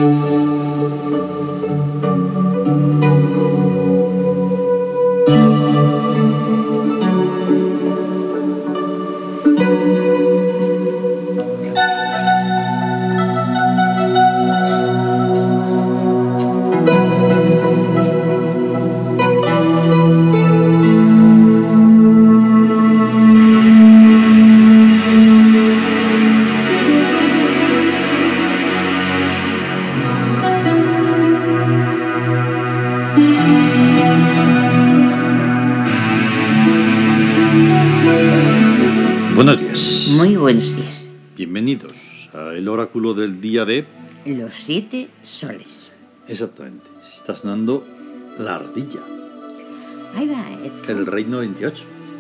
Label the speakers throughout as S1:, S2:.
S1: Buenos días.
S2: Muy buenos días.
S1: Bienvenidos al oráculo del día de...
S2: Los 7 soles.
S1: Exactamente. Está sonando la ardilla.
S2: Ahí va.
S1: El reino 28.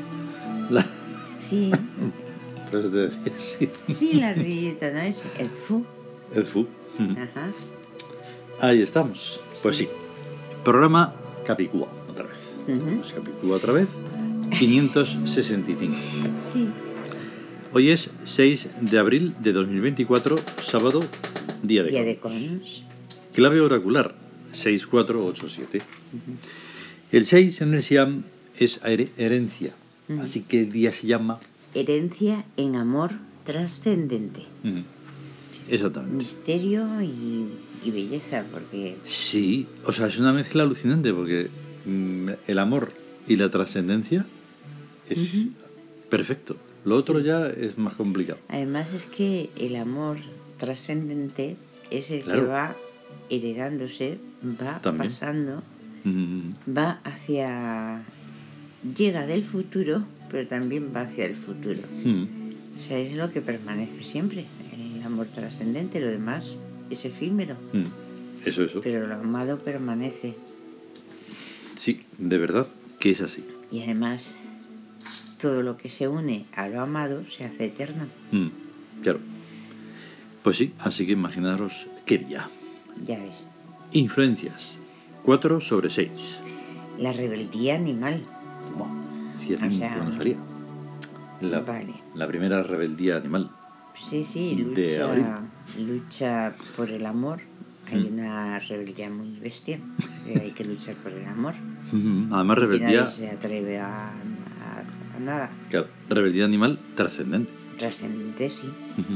S2: Sí.
S1: Por eso te decía, sí.
S2: Sí, la ardillita, ¿no? Es el fu.
S1: El fu.
S2: Ajá.
S1: Ahí estamos. Pues sí. Programa Capicúa, otra vez.
S2: Ujú.
S1: Capicúa otra vez. 565.
S2: Sí.
S1: Hoy es 6 de abril de 2024, sábado, día de
S2: Día de
S1: Conos.
S2: Conos.
S1: Clave oracular, 6487. El 6 en el Siam es herencia, así que el día se llama...
S2: Herencia en amor trascendente.
S1: Exactamente.
S2: Misterio y belleza, porque...
S1: Sí, o sea, es una mezcla alucinante porque el amor y la trascendencia es perfecto. Lo otro ya es más complicado.
S2: Además es que el amor trascendente es el
S1: Claro.
S2: que va heredándose, va
S1: También.
S2: pasando,
S1: Mm,
S2: va hacia... Llega del futuro, pero también va hacia el futuro. O sea, es lo que permanece siempre, el amor trascendente, lo demás es efímero.
S1: Eso.
S2: Pero lo amado permanece.
S1: Sí, de verdad que es así.
S2: Y además, todo lo que se une a lo amado se hace eterno.
S1: Claro. Pues sí, así que imaginaros qué día.
S2: Ya ves.
S1: Influencias. 4 sobre 6.
S2: La rebeldía animal.
S1: Hacía tiempo
S2: O sea,
S1: no salía.
S2: vale.
S1: La primera rebeldía animal.
S2: Sí,
S1: De abril.
S2: lucha por el amor. Hay una rebeldía muy bestia, que hay que luchar por el amor.
S1: Además,
S2: Y
S1: rebeldía...
S2: nadie se atreve a nada.
S1: Claro, rebeldía animal trascendente.
S2: Trascendente, sí.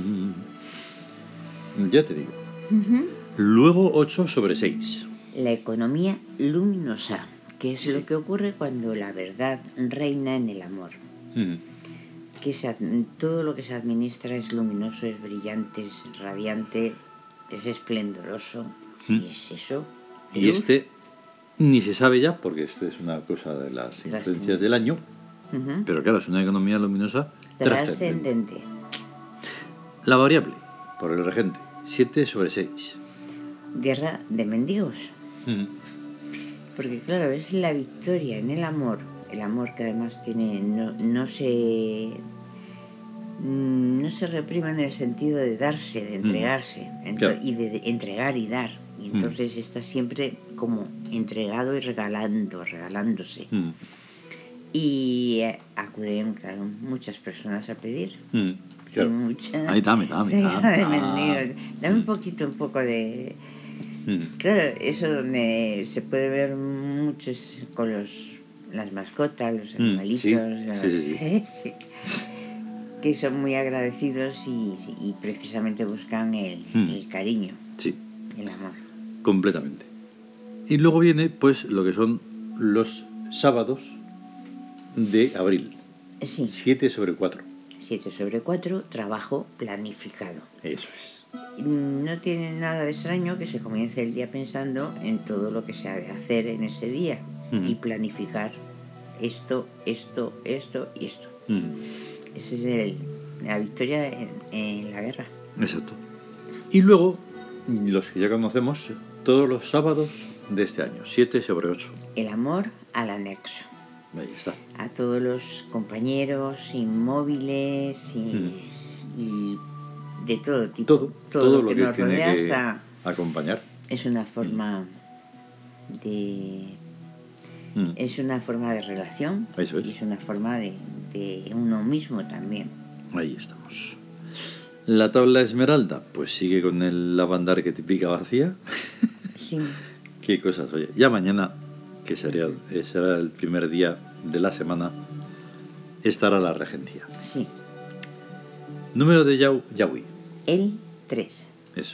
S1: Ya te digo. Luego 8 sobre 6.
S2: La economía luminosa, que es lo que ocurre cuando la verdad reina en el amor. Que todo lo que se administra es luminoso, es brillante, es radiante, es esplendoroso. Y es eso.
S1: Y
S2: luz.
S1: ni se sabe ya, porque esto es una cosa de las influencias del año. Pero claro, es una economía luminosa trascendente. La variable, por el regente, 7 sobre 6.
S2: Guerra de mendigos. Porque claro, es la victoria en el amor que además tiene no se reprime en el sentido de darse, de entregarse,
S1: Claro.
S2: y de entregar y dar. Y entonces está siempre como entregado y regalándose. Y acuden, claro, muchas personas a pedir.
S1: Claro.
S2: Y mucha
S1: Ahí dame.
S2: guerra de mendigos. Dame un poco de... Claro, eso donde se puede ver mucho es con las mascotas, los animalitos,
S1: sí.
S2: que son muy agradecidos y precisamente buscan el cariño, el amor.
S1: Completamente. Y luego viene pues lo que son los sábados de abril.
S2: Sí.
S1: 7 sobre 4.
S2: 7 sobre 4, trabajo planificado.
S1: Eso es.
S2: No tiene nada de extraño que se comience el día pensando en todo lo que se ha de hacer en ese día y planificar esto y esto. Esa es la victoria en la guerra.
S1: Exacto. Y luego, los que ya conocemos, todos los sábados de este año, 7 sobre 8.
S2: El amor al anexo.
S1: Ahí está.
S2: A todos los compañeros inmóviles y de todo tipo.
S1: Todo lo que
S2: nos
S1: tiene
S2: rodea
S1: que acompañar.
S2: es una forma de... Es una forma de relación.
S1: Eso es.
S2: Y es una forma de uno mismo también.
S1: Ahí estamos. La tabla esmeralda, pues sigue con el lavandarque típica vacía.
S2: Sí.
S1: Qué cosas, oye. Ya mañana, que será el primer día de la semana, estará la regencia.
S2: Sí.
S1: Número de Yahweh.
S2: El 3.
S1: Eso.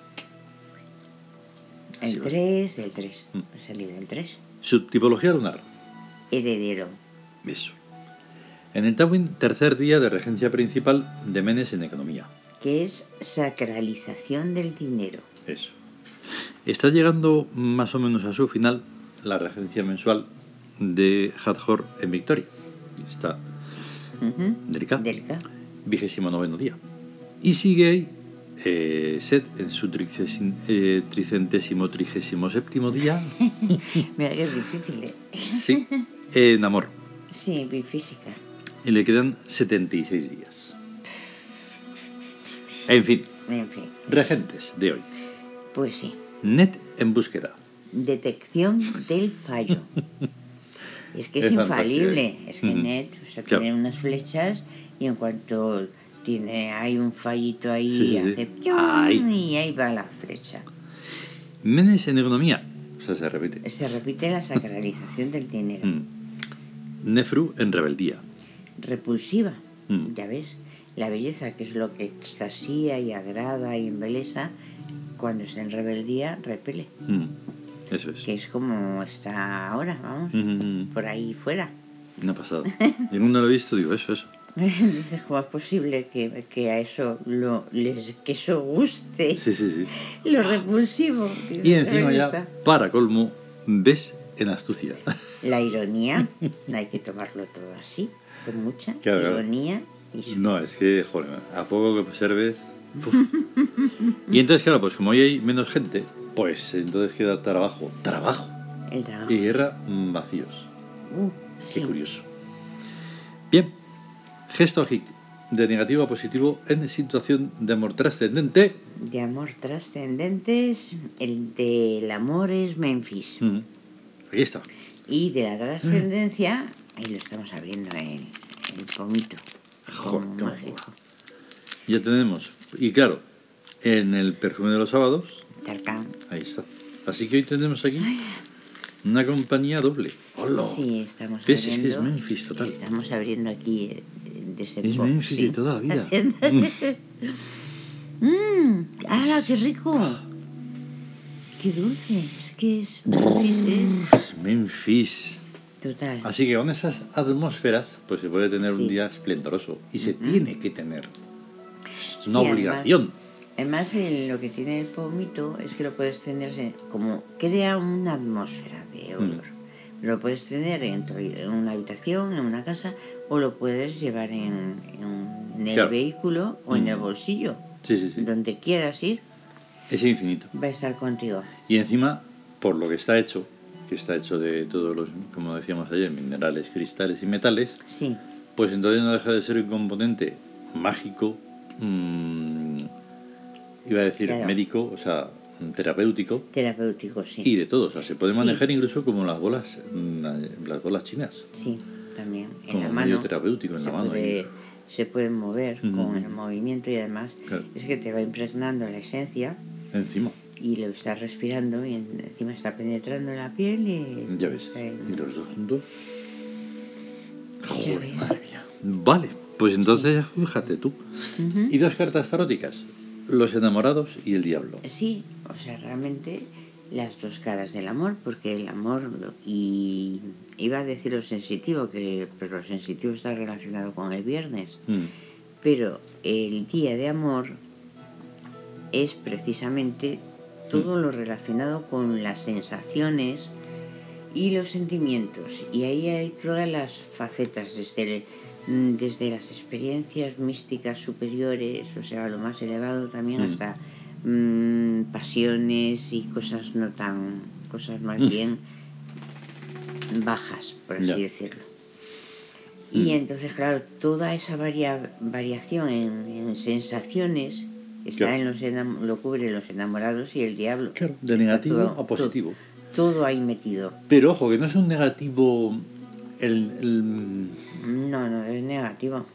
S2: El 3. Ha salido el 3.
S1: Subtipología lunar.
S2: Heredero.
S1: Eso. En el Tawin, tercer día de regencia principal de Menes en economía.
S2: Que es sacralización del dinero.
S1: Eso. Está llegando más o menos a su final la regencia mensual de Hathor en Victoria. Está delicada. 29º día. Y sigue ahí Set en su 337º día.
S2: Mira que es difícil, ¿eh?
S1: Sí, en amor.
S2: Sí, bifísica.
S1: Y le quedan 76 días. En fin. Regentes de hoy.
S2: Pues sí.
S1: Net en búsqueda.
S2: Detección del fallo. Es que es infalible. Es que Net, tiene unas flechas y en cuanto hay un fallito ahí, hace ¡pium! Y ahí va la flecha.
S1: Menes en economía. O sea, se repite.
S2: Se repite la sacralización del dinero.
S1: Nefru en rebeldía.
S2: Repulsiva. Ya ves. La belleza, que es lo que extasía y agrada y embelesa, cuando está en rebeldía, repele.
S1: Eso es.
S2: Que es como está ahora, vamos, por ahí fuera.
S1: No ha pasado. Yo no lo he visto, digo, eso.
S2: Dices, ¿cómo es posible que a eso que eso guste?
S1: Sí.
S2: Lo repulsivo. Dices,
S1: y encima ya, para colmo, ves en astucia.
S2: La ironía, hay que tomarlo todo así, con mucha ironía.
S1: No, es que, joder, a poco que observes... Y entonces, claro, pues como hoy hay menos gente, pues entonces queda trabajo.
S2: El trabajo.
S1: Y guerra vacíos. Qué
S2: sí.
S1: curioso. Bien, gesto hic, de negativo a positivo en situación de amor trascendente.
S2: De amor trascendente, el del amor es Memphis.
S1: Aquí está.
S2: Y de la trascendencia, ahí lo estamos abriendo el pomito.
S1: Joder, mágico. Ya tenemos. Y claro, en el perfume de los sábados.
S2: Tarkan.
S1: Ahí está. Así que hoy tenemos aquí una compañía doble. ¡Hola!
S2: Sí, estamos abriendo.
S1: Es Memphis total.
S2: Estamos abriendo aquí de ese
S1: Es Memphis de toda la vida.
S2: ¡Hala, qué rico! ¡Qué dulce! Es que es
S1: Memphis.
S2: Total.
S1: Así que con esas atmósferas, pues se puede tener un día esplendoroso. Y se tiene que tener. Es una obligación.
S2: Además, lo que tiene el pomito es que lo puedes tener como crea una atmósfera de olor. Lo puedes tener en una habitación, en una casa, o lo puedes llevar en el vehículo o en el bolsillo.
S1: Sí.
S2: Donde quieras ir.
S1: Es infinito.
S2: Va a estar contigo.
S1: Y encima, por lo que está hecho, que está hecho de todos los, como decíamos ayer, minerales, cristales y metales,
S2: sí.
S1: Pues entonces no deja de ser un componente mágico, iba a decir médico, o sea, terapéutico.
S2: Terapéutico, sí.
S1: Y de todo, o sea, se puede manejar incluso como las bolas chinas.
S2: Sí, también.
S1: Como
S2: en la
S1: medio
S2: mano,
S1: terapéutico en la mano.
S2: Se pueden mover con el movimiento y además es que te va impregnando la esencia.
S1: Encima.
S2: Y lo estás respirando y encima está penetrando en la piel y...
S1: Ya ves. ¿Y los dos juntos?
S2: Joder,
S1: madre mía. Vale, pues entonces fíjate tú. Y dos cartas taróticas. Los enamorados y el diablo.
S2: Sí, o sea, realmente las dos caras del amor, porque el amor, y iba a decir lo sensitivo, pero lo sensitivo está relacionado con el viernes, pero el día de amor es precisamente todo lo relacionado con las sensaciones y los sentimientos, y ahí hay todas las facetas, desde las experiencias místicas superiores, o sea, lo más elevado también, hasta pasiones y cosas cosas más bien bajas, por así decirlo. Y entonces, claro, toda esa variación en sensaciones está lo cubre los enamorados y el diablo.
S1: Claro, de negativo a positivo.
S2: Todo ahí metido.
S1: Pero ojo, que no es un negativo...
S2: No es negativo.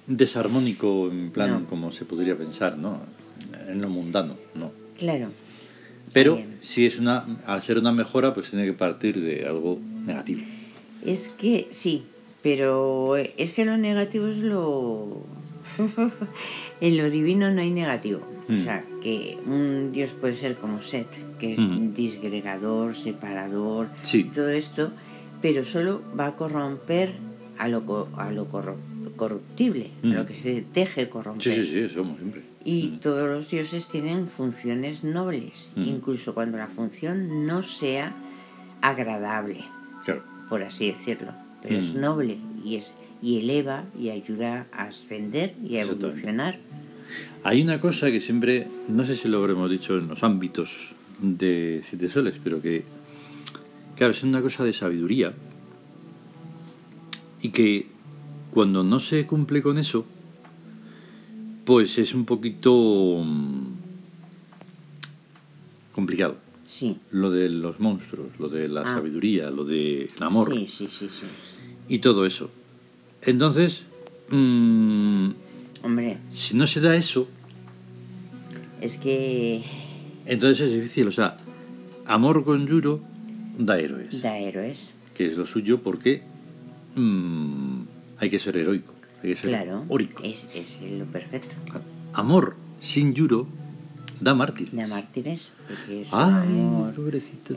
S1: desarmónico en plan
S2: No.
S1: como se podría pensar, ¿no? En lo mundano, no.
S2: Claro.
S1: Pero si es al ser una mejora, pues tiene que partir de algo negativo.
S2: Es que sí, pero es que lo negativo es lo... En lo divino no hay negativo. O sea, que un Dios puede ser como Set, que es disgregador, separador,
S1: Sí.
S2: todo esto, pero solo va a corromper a lo corruptible, a lo que se deje corromper.
S1: Sí, eso somos siempre.
S2: Y todos los dioses tienen funciones nobles, incluso cuando la función no sea agradable,
S1: claro,
S2: por así decirlo, pero es noble y eleva y ayuda a ascender y a evolucionar.
S1: Hay una cosa que siempre, no sé si lo habremos dicho en los ámbitos de Siete Soles, pero que, claro, es una cosa de sabiduría y que cuando no se cumple con eso, pues es un poquito complicado.
S2: Sí.
S1: Lo de los monstruos, lo de la sabiduría, lo del amor.
S2: Sí.
S1: Y todo eso. Entonces,
S2: hombre,
S1: si no se da eso,
S2: es que...
S1: entonces es difícil. O sea, amor con Yuro da héroes.
S2: Da héroes.
S1: Que es lo suyo porque hay que ser heroico. Hay que ser heroico.
S2: Es lo perfecto.
S1: Amor sin Yuro da mártires.
S2: Da mártires, porque es
S1: ay,
S2: amor.
S1: Pobrecito.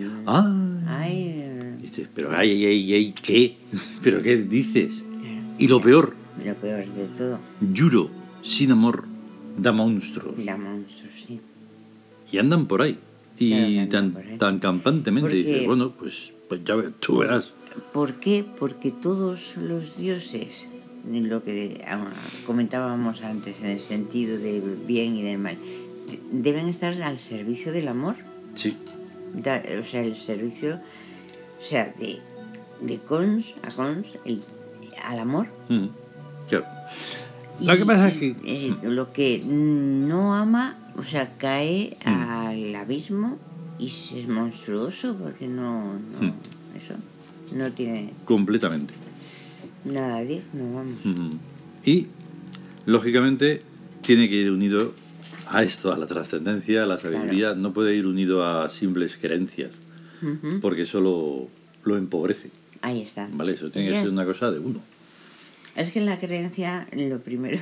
S2: Dices,
S1: pero ¿qué? ¿Pero qué dices? Y lo peor.
S2: Lo peor de todo.
S1: Yuro sin amor da monstruos.
S2: Da monstruos, sí.
S1: Y andan por ahí. Y
S2: claro,
S1: tan campantemente dices, bueno, pues ya ves, tú verás.
S2: ¿Por qué? Porque todos los dioses, lo que comentábamos antes en el sentido del bien y del mal, deben estar al servicio del amor.
S1: Sí.
S2: O sea, el servicio, o sea, de cons a cons, al amor.
S1: Claro. Lo que pasa es que...
S2: lo que no ama, o sea, cae al abismo y es monstruoso porque no eso no tiene...
S1: Completamente.
S2: Nada digno, vamos.
S1: Y, lógicamente, tiene que ir unido a esto, a la trascendencia, a la sabiduría. Claro. No puede ir unido a simples creencias, porque eso lo empobrece.
S2: Ahí está.
S1: ¿Vale? Eso tiene que ser una cosa de uno.
S2: Es que en la creencia, lo primero...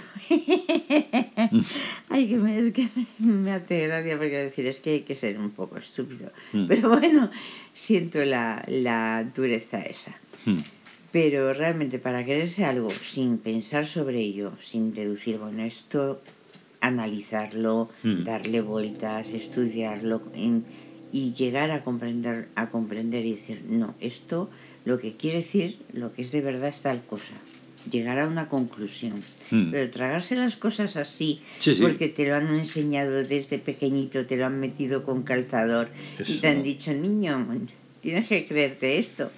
S2: es que me hace gracia porque decir, es que hay que ser un poco estúpido. Pero bueno, siento la dureza esa. Pero realmente para quererse algo sin pensar sobre ello, sin deducir, bueno, esto, analizarlo, darle vueltas, estudiarlo y llegar a comprender y decir, no, esto lo que quiere decir, lo que es de verdad es tal cosa. Llegar a una conclusión. Pero tragarse las cosas así, porque te lo han enseñado desde pequeñito, te lo han metido con calzador y te han dicho, niño, tienes que creerte esto.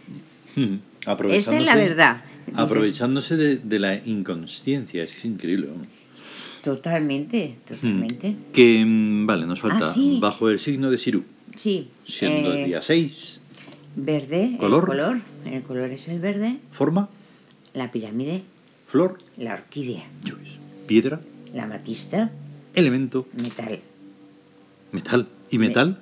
S2: Esta es la verdad.
S1: Aprovechándose de la inconsciencia, es increíble.
S2: Totalmente.
S1: Que, vale, nos falta bajo el signo de Sirú.
S2: Sí.
S1: Siendo el día 6.
S2: Verde,
S1: color.
S2: El color es el verde.
S1: Forma.
S2: La pirámide.
S1: Flor.
S2: La orquídea.
S1: Piedra.
S2: La amatista.
S1: Elemento.
S2: Metal.
S1: ¿Metal? ¿Y metal?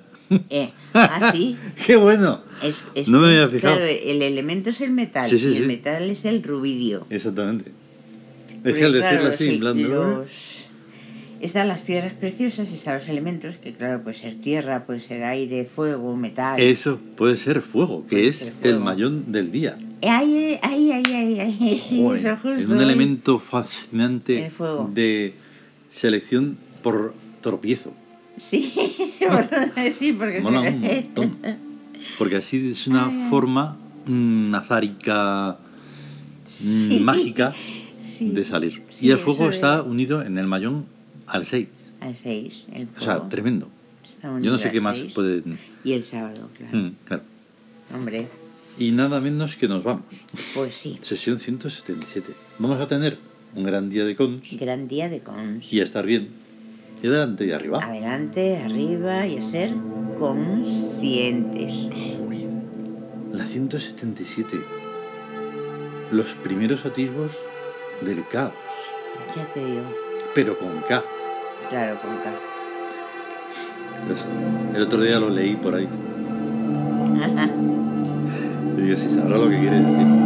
S2: Sí.
S1: ¡Qué bueno! No me había fijado.
S2: Claro, el elemento es el metal y el metal es el rubidio.
S1: Exactamente. Es que al decirlo así, en plan...
S2: Están las piedras preciosas, están los elementos, que claro, puede ser tierra, puede ser aire, fuego, metal.
S1: Eso, puede ser fuego, que es el mayón del día.
S2: Ay, sí,
S1: Joder,
S2: eso justo.
S1: Es un elemento fascinante
S2: el fuego.
S1: De selección por tropiezo.
S2: Sí, porque
S1: mola un montón. Porque así es una forma azárica, mágica de salir. Y el fuego está unido en el mayón al 6.
S2: Al 6, el fuego.
S1: O sea, tremendo. Yo no sé qué más puede...
S2: Y el sábado, claro.
S1: Claro.
S2: Hombre.
S1: Y nada menos que nos vamos.
S2: Pues sí.
S1: Sesión 177. Vamos a tener un gran día de cons.
S2: Gran día de cons.
S1: Y a estar bien. Y adelante y arriba.
S2: Adelante, arriba y a ser conscientes.
S1: Joder. La 177. Los primeros atisbos del caos.
S2: Ya te digo.
S1: Pero con K.
S2: Claro, con K.
S1: Eso. El otro día lo leí por ahí.
S2: Ajá.
S1: Y digo, si sabrá lo que quiere decir.